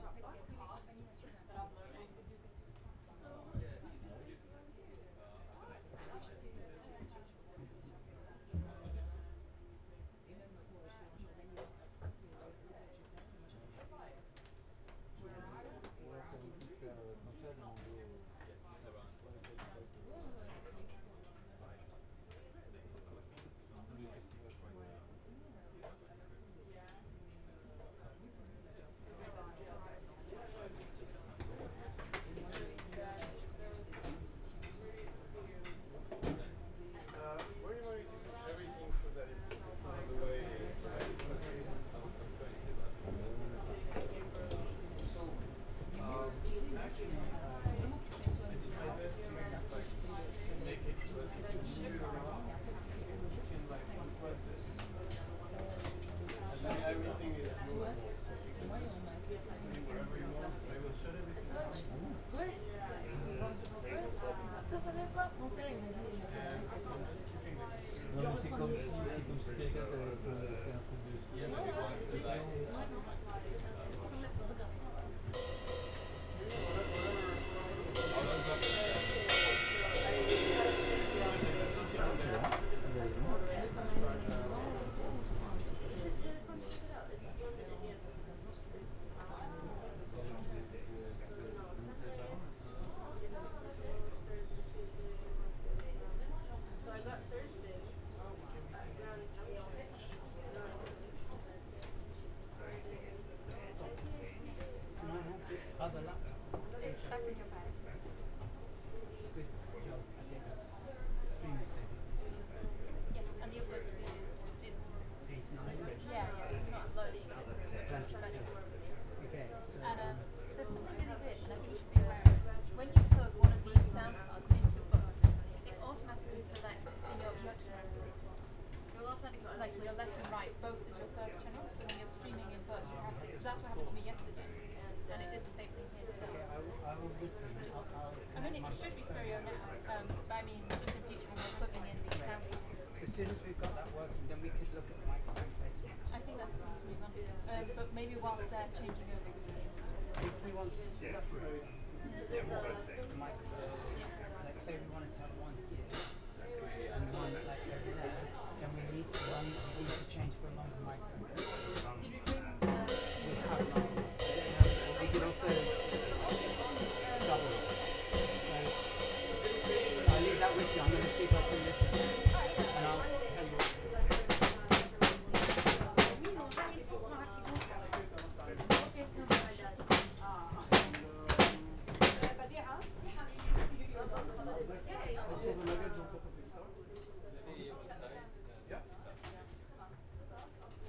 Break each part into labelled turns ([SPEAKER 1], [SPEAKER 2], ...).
[SPEAKER 1] Where do you want me to put everything so that it's on the way? Actually, I did my best to make it so as you can move it around. You can like unplug this, and then everything is movable, so you can just be wherever you want. I will shut everything down.
[SPEAKER 2] Ouais. Ça savait pas. Mon père il m'a dit.
[SPEAKER 1] I'm just keeping it.
[SPEAKER 3] Non, mais c'est comme si quelqu'un t'avait laissé un truc dessus.
[SPEAKER 2] Non, c'est ça. Ça enlève pas, regarde.
[SPEAKER 4] Other laps.
[SPEAKER 5] It's back in your bag.
[SPEAKER 4] Good job. I think that's extremely stable.
[SPEAKER 5] Yes, and the upload speed is
[SPEAKER 4] 8, 9.
[SPEAKER 5] yeah, it's not loading, it's
[SPEAKER 4] Plenty.
[SPEAKER 5] running.
[SPEAKER 4] Okay, so
[SPEAKER 5] And there's something really weird, and I think you should be aware of it. When you plug one of these sound cards into Butt, it automatically selects in your electronics. It will automatically select so your left and right both as your first channel. So when you're streaming in Butt, you have because that's what happened to me yesterday, and it did the same thing here today.
[SPEAKER 4] I will listen.
[SPEAKER 5] I mean, it should be stereo now, but I mean, in the future when we're plugging in these sound cards.
[SPEAKER 4] So as soon as we've got that working, then we could look at the microphone placement.
[SPEAKER 5] I think that's the thing to move on to. But maybe whilst they're changing over, we can.
[SPEAKER 4] If we want to separate the microphones, like say we wanted to have one here and one like over there, then we need to change for a longer microphone.
[SPEAKER 5] Did you bring?
[SPEAKER 4] We have not. We could also double it. So I'll leave that with you. I'm going to see if I can listen, and I'll tell you what to do.
[SPEAKER 1] Also, the luggage on top of the car? Yeah.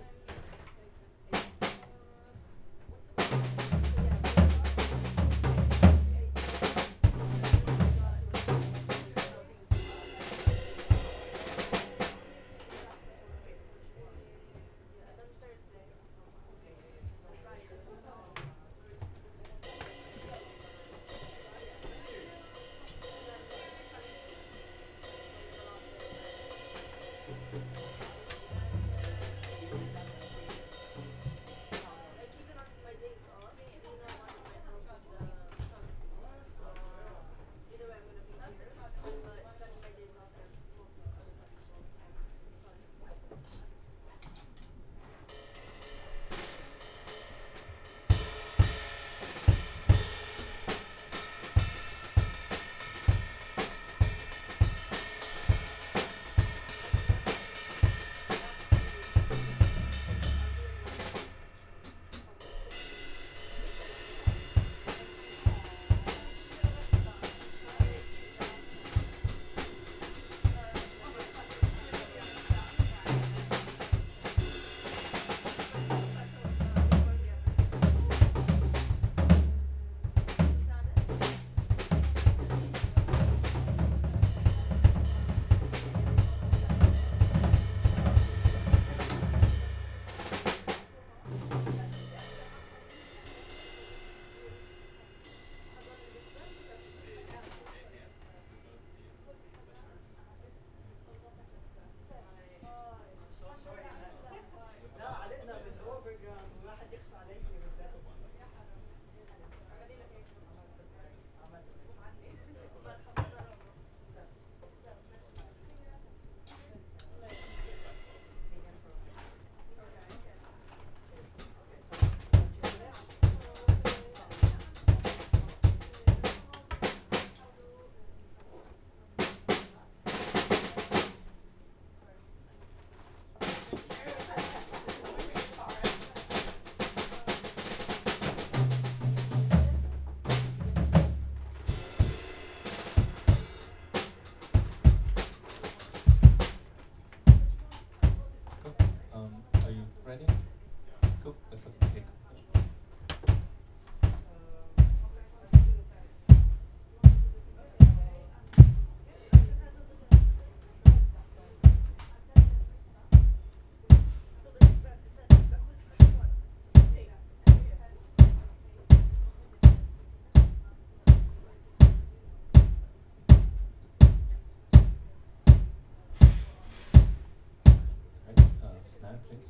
[SPEAKER 6] snare, please.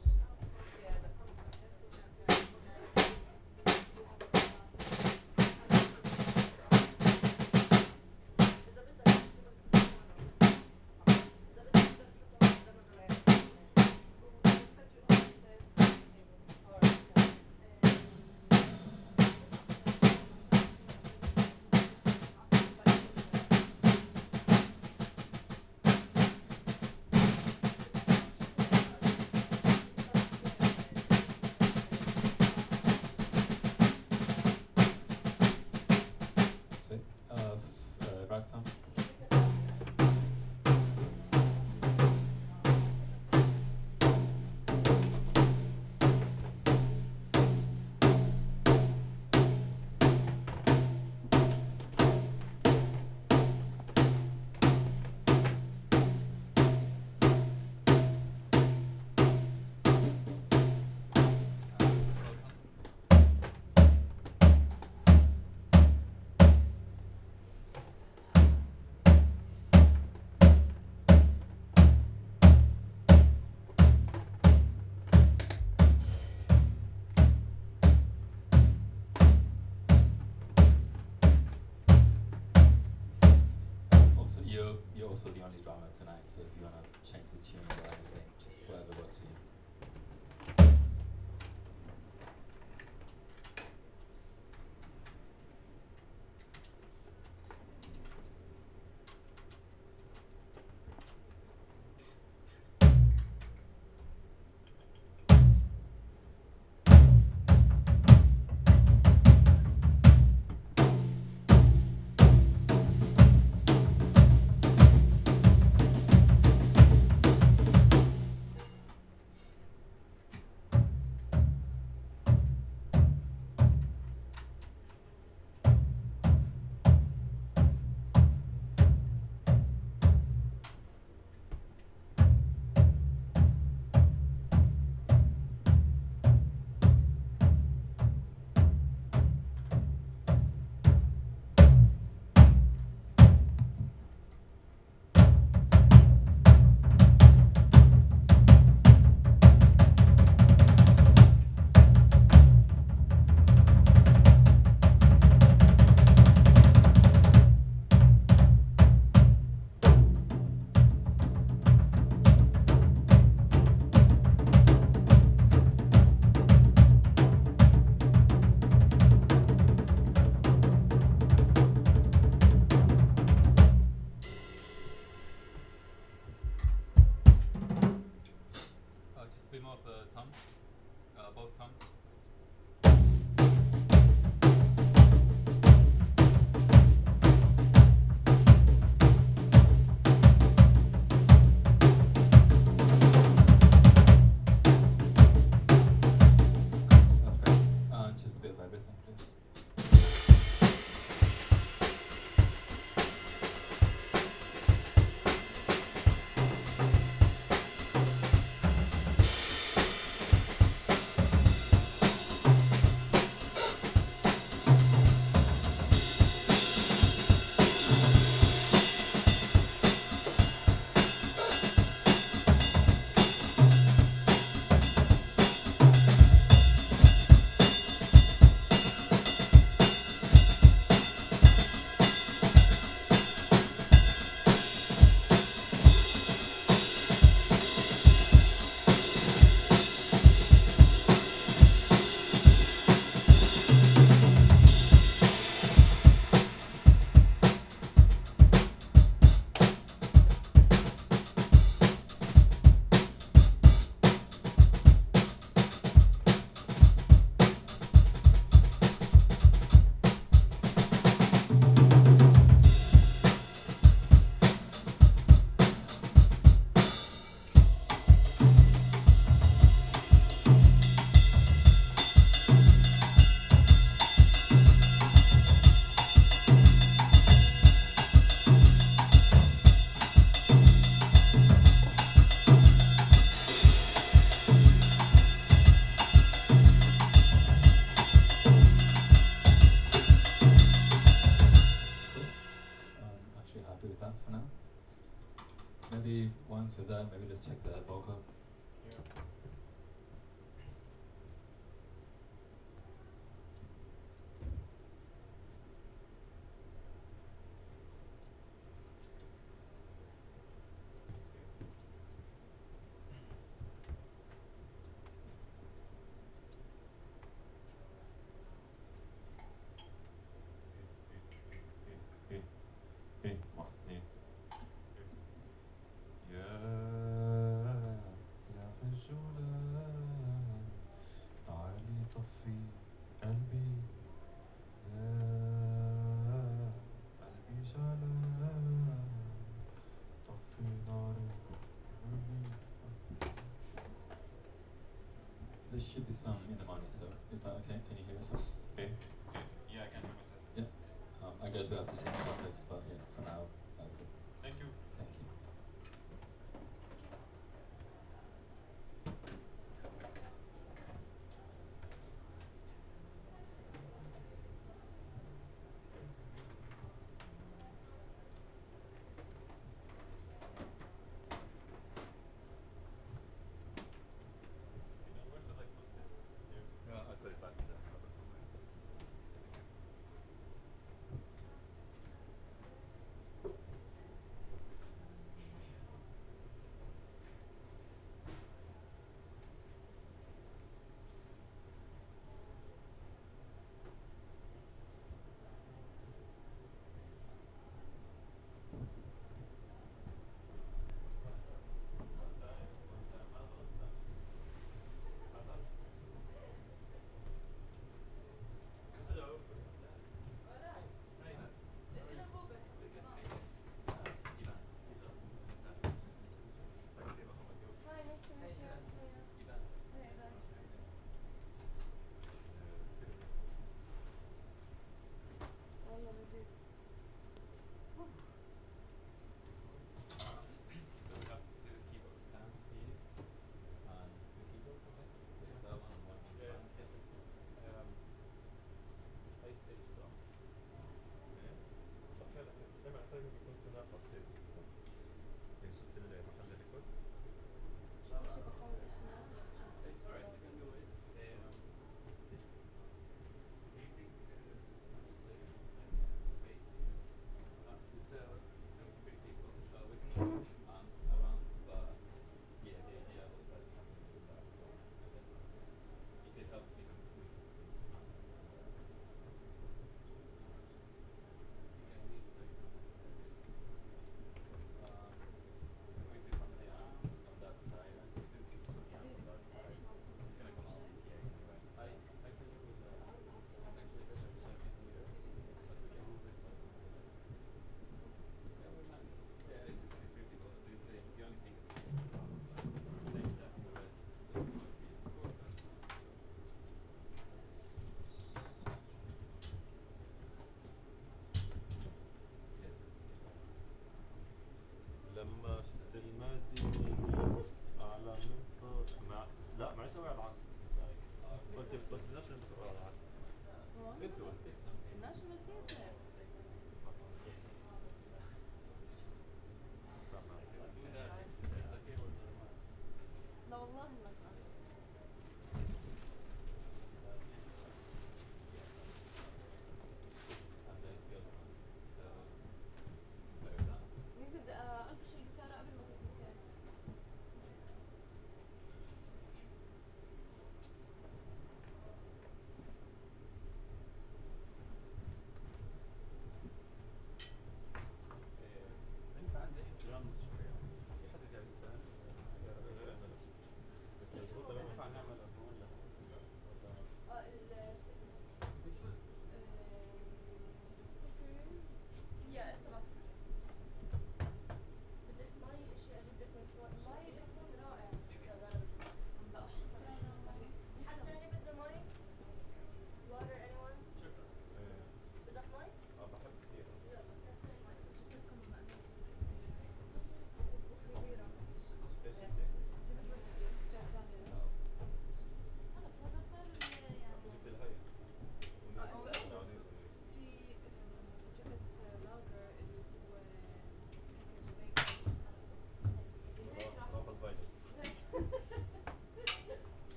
[SPEAKER 6] Sweet. Ragtime. Also, you're also the only drummer tonight, so if you wanna change the tune or anything, just whatever works for you. Just a bit more of the tom, both toms. That's great. Just a bit of everything, please. that for now. Maybe once you're done, maybe let's check the vocals.
[SPEAKER 1] Yeah.
[SPEAKER 6] that okay? Can you hear us? Okay.
[SPEAKER 7] Yeah, I can hear myself.
[SPEAKER 6] Yeah. I guess we have to see the context, but yeah, for now, that's it.
[SPEAKER 7] Thank you.
[SPEAKER 6] Thank you.
[SPEAKER 7] Where should I put this here?
[SPEAKER 6] Yeah, I put it back in the cover.
[SPEAKER 7] Hello.
[SPEAKER 2] Hi, nice to meet you. Yeah. Hey, bye. How long is this?
[SPEAKER 6] So we have two keyboard stands for you, and two keyboards, I think. Is that one and one
[SPEAKER 7] Yeah.
[SPEAKER 6] stand?
[SPEAKER 7] PlayStation.
[SPEAKER 6] Okay.
[SPEAKER 7] لما أحتاج يكون في ناس أصلي
[SPEAKER 6] يعني شفت المحل ريكورد؟
[SPEAKER 2] شوف حاول اسمع.
[SPEAKER 7] It's alright, you can do it. Do you think there's much later, space here?
[SPEAKER 6] So it's three people. We can move around, but yeah, the idea was that having to do that, I guess. If it helps, we can move somewhere else.
[SPEAKER 7] You can leave like this.
[SPEAKER 6] Maybe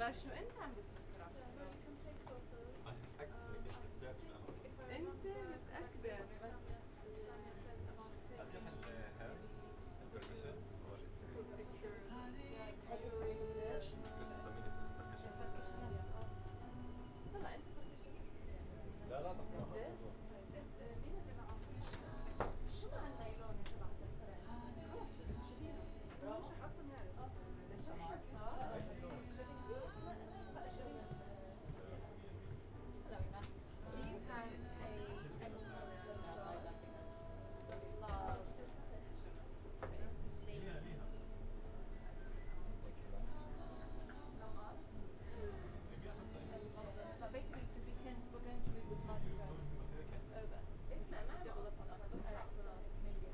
[SPEAKER 5] طيب شو انت عم بتفكر؟
[SPEAKER 2] انت متأكدة؟ طلع انت
[SPEAKER 8] لا لا
[SPEAKER 2] مهندس؟ مين اللي معه؟ شو مع النايلون تبع الفرن؟ خلص شيليها هو مش رح اصلا يعرف لسه ما صار؟ لا شيليها
[SPEAKER 5] Hello, Ina. Do you have any love? But basically, because we're going to move this market over.
[SPEAKER 2] اسمع ما
[SPEAKER 5] Double up on our perhaps maybe.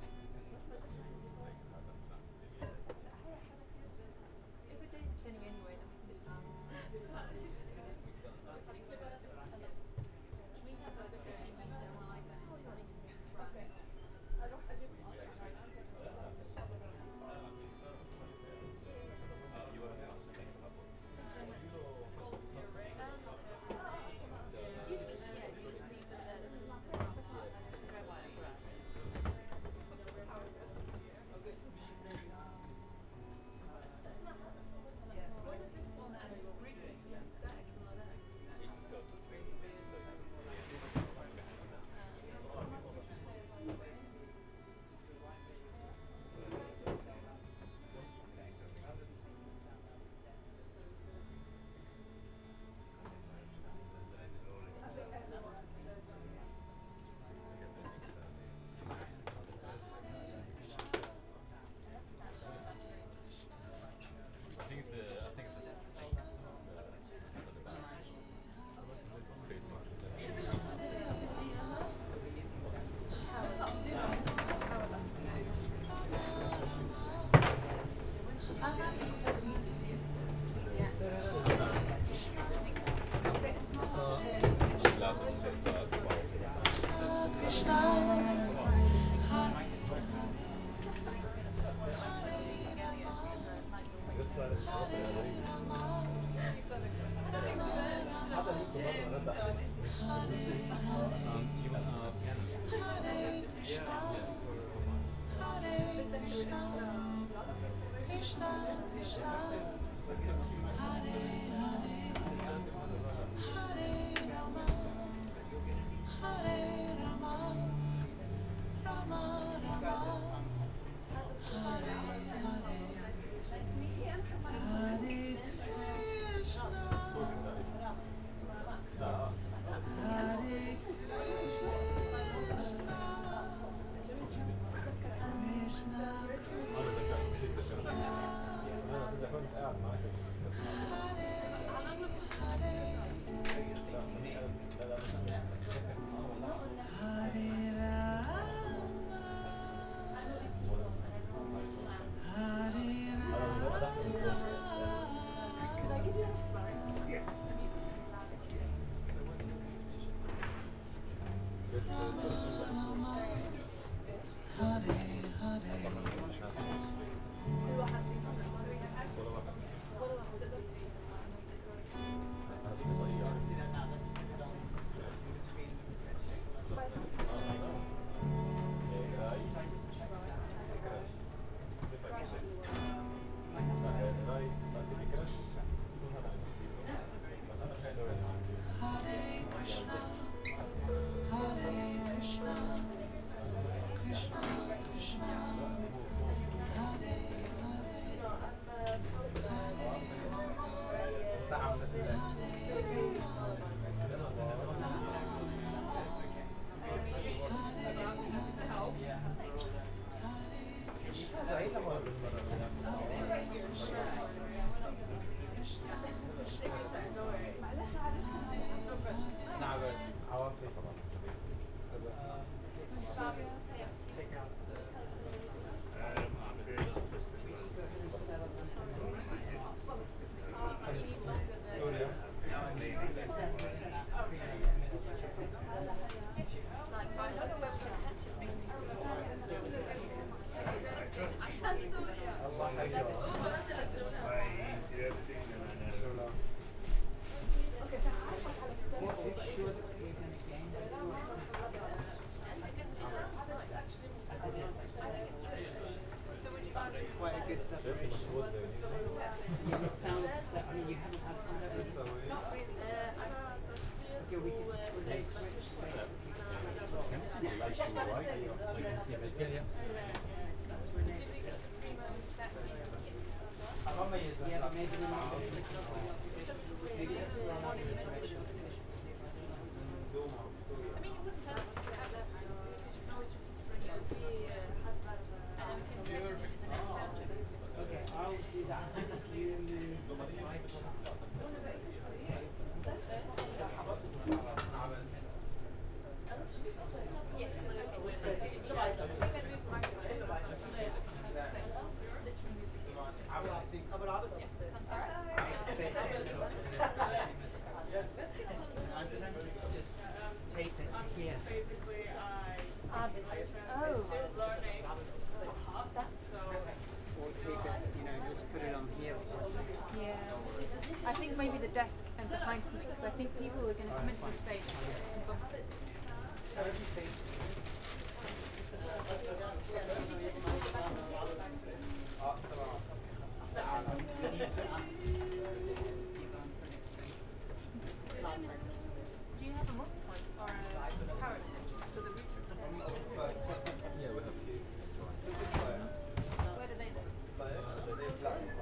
[SPEAKER 5] If the days are turning anyway, then we can do that. Should we have like a 50-meter like
[SPEAKER 2] اوكي اروح اجيب
[SPEAKER 8] الله حيجزاك.
[SPEAKER 4] Yeah, it sounds that, I mean, you haven't had contact with them. Okay, we can just relate to it, basically.
[SPEAKER 3] So you can see a bit. Yeah.
[SPEAKER 4] Yeah, but maybe we might go to the maybe that's where I'm having iteration.
[SPEAKER 5] I mean, it wouldn't hurt to have that. You can always just bring it over. And then we can test the next sound.
[SPEAKER 4] Okay, I'll do that. You move right.
[SPEAKER 5] Yes, I'm sorry.
[SPEAKER 4] I'm tempted to just tape it to here.
[SPEAKER 5] Oh, that's
[SPEAKER 4] Or tape it, you know, just put it on here or something.
[SPEAKER 5] yeah. I think maybe the desk and behind something because I think people are going to come into the space and bump it.
[SPEAKER 4] I need to ask Ivan for an extension.
[SPEAKER 5] Do you have a multipoint or a power to the router?
[SPEAKER 6] Yeah, we have few.
[SPEAKER 5] Where do they live?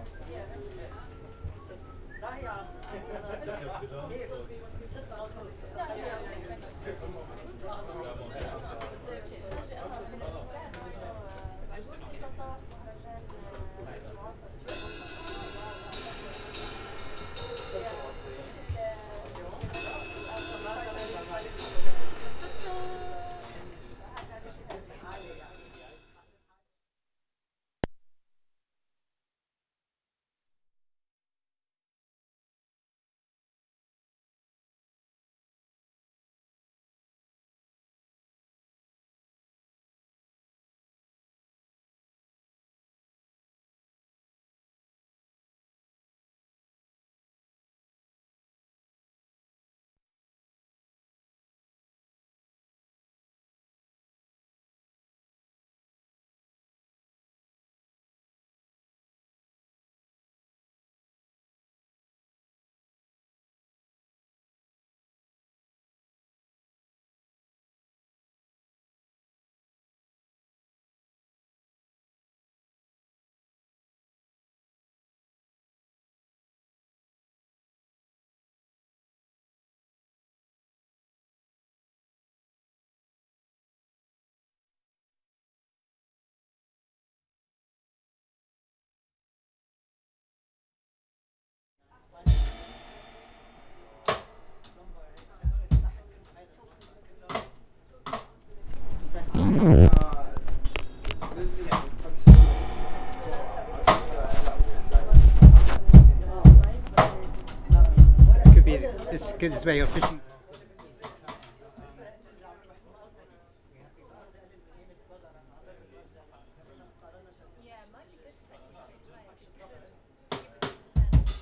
[SPEAKER 4] Could be this could this way you're fishing.
[SPEAKER 5] Yeah, it might be good to actually play it because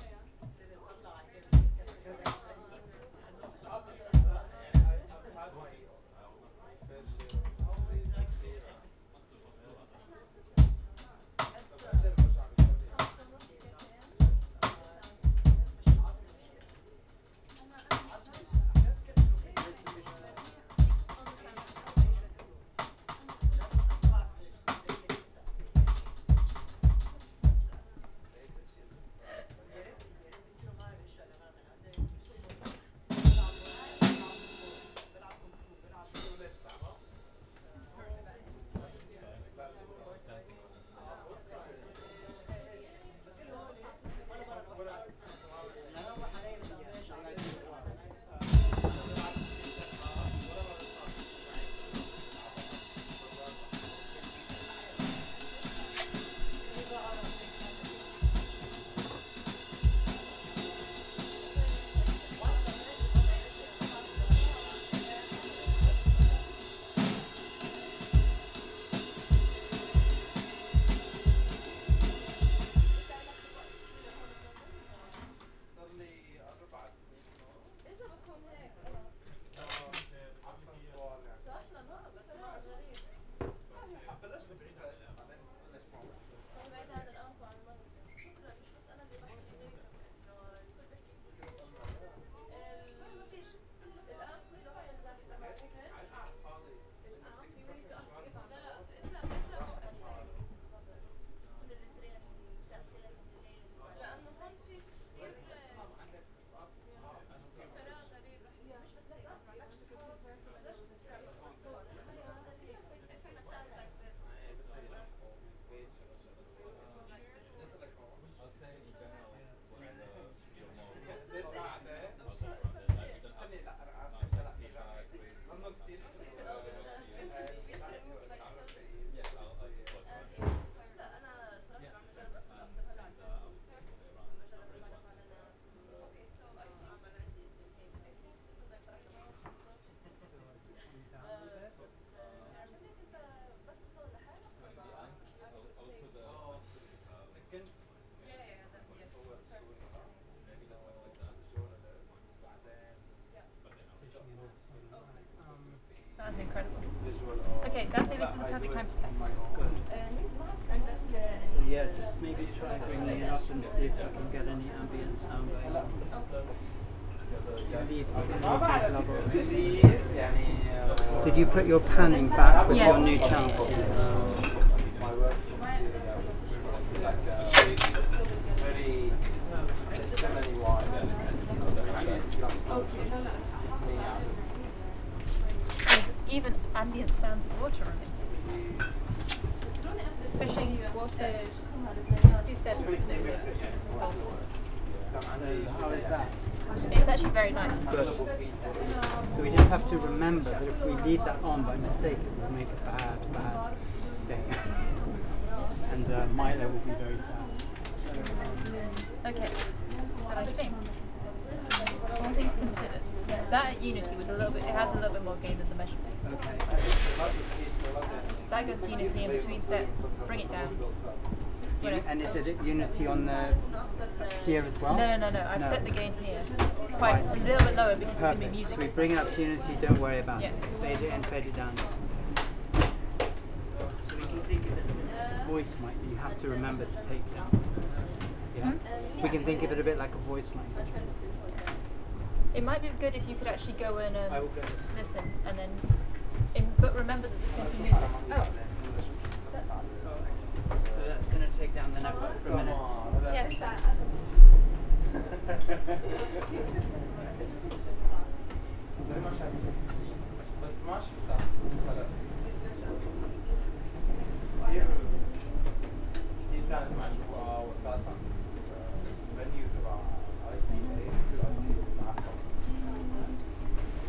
[SPEAKER 5] That's incredible.
[SPEAKER 8] visual
[SPEAKER 5] Okay, this is the perfect time to test.
[SPEAKER 3] Good.
[SPEAKER 2] نسمع عندك
[SPEAKER 3] So yeah, just maybe try bringing it up and see if you can get any ambient sound going on. Did you put your panning back with
[SPEAKER 5] Yes.
[SPEAKER 3] your new channel?
[SPEAKER 8] my work like very systemically wide and
[SPEAKER 5] There's even ambient sounds of water on it. Fishing, water. Who said
[SPEAKER 3] So how is that?
[SPEAKER 5] It's actually very nice.
[SPEAKER 3] Good. So we just have to remember that if we leave that on by mistake, it will make a bad thing. And Milo will be very sad.
[SPEAKER 5] Okay, but I think all things considered, that at Unity was a little bit. It has a little bit more gain than the Measure Base.
[SPEAKER 3] Okay.
[SPEAKER 5] That goes to Unity in between sets. Bring it down. What else?
[SPEAKER 3] And is it at Unity on the here as well?
[SPEAKER 5] No. I've set the gain here quite a little bit lower because it's going to be
[SPEAKER 3] Perfect.
[SPEAKER 5] music.
[SPEAKER 3] So we bring it up to Unity, don't worry about
[SPEAKER 5] Yeah.
[SPEAKER 3] it. Fade it in, fade it down. So we can think of it a bit like a voice mic, but you have to remember to take down. Yeah? We can think of it a bit like a voice mic.
[SPEAKER 5] It might be good if you could actually go and
[SPEAKER 3] I will go this.
[SPEAKER 5] listen and then. But remember that there's going to be music. Oh,
[SPEAKER 3] So that's going to take down the network for a minute.
[SPEAKER 5] yeah.
[SPEAKER 8] زي ما شايف بس ما شفتها